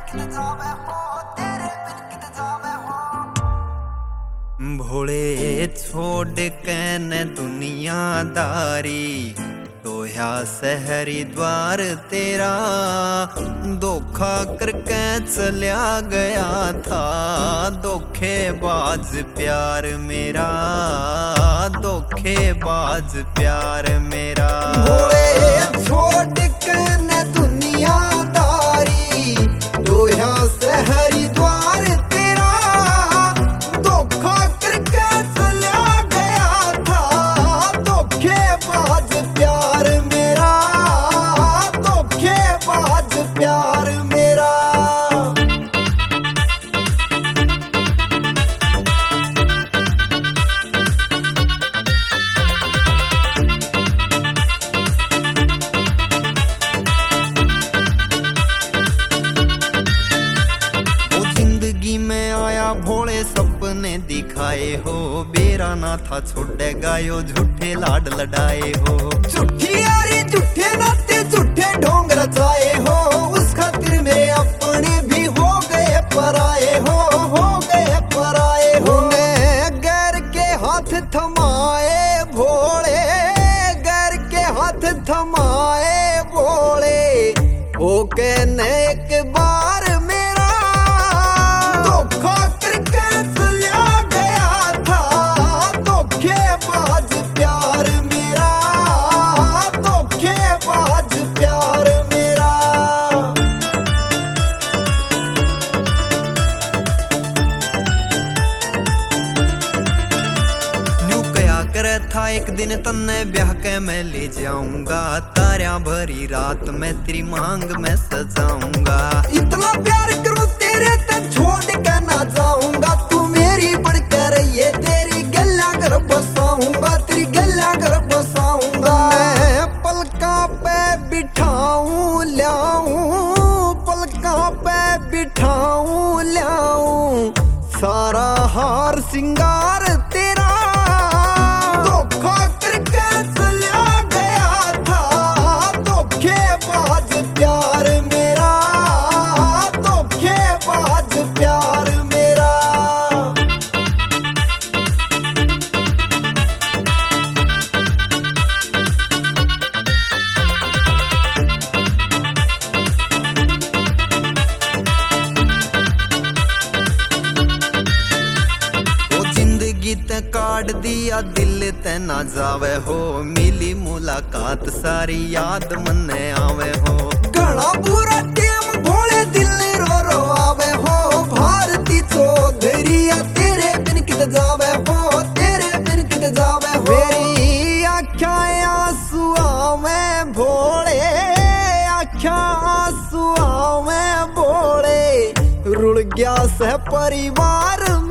भोले छोड़ के न दुनियादारी दोया शहरी द्वार तेरा धोखा करके चलिया गया था। धोखेबाज प्यार मेरा, धोखेबाज प्यार मेरा। भोले छोड़ के न दुनियादारी दोया शहरी द्वार तेरा धोखा करके चलिया गया था। धोखेबाज प्यार मेरा, धोखेबाज प्यार मेरा। में आया भोले सपने दिखाए हो, बेरा ना था छोड़े गायो झूठे लाड लड़ाए हो। झूठी यारी झूठे नाते झूठे ढोंग रचाए हो, उस खातिर में अपने भी हो गए पराए हो गए पराए हो। गैर के हाथ थमाए भोले, गैर के हाथ थमाए भोले, हो के न एक बार मेरा धोखा करके चलिया गया था। धोखेबाज प्यार मेरा, धोखेबाज प्यार मेरा। न्यू कया करे था एक दिन तन्ने ब्याह के मैं ले जाऊंगा, तारिया भरी रात में तेरी मांग में सजाऊंगा। इतना प्यार करूं तेरे तक छोड़ के ना जाऊंगा, तू मेरी बढ़कर ये तेरी गल्ला कर बसाऊंगा, तेरी गल्ला कर बसाऊंगा। मैं पलका पे बिठाऊं ल्याऊं, पलका पे बिठाऊं ल्याऊं, सारा हार सिंगार तेरा धोखा करके चलिया गया था। धोखेबाज प्यार मेरा, धोखेबाज प्यार मेरा। ते काट दिया दिल ते ना जावे हो, मिली मुलाकात सारी याद मने आवे हो। घना बुरा टेम भोले दिल रो रो आवे हो, भारती चौधरी तेरे बिन कित जावे हो, तेरे बिन कित जावे हो। मेरी आँखा आंसू में भोले, आँखा आंसू में भोले, रुड़ गया से परिवार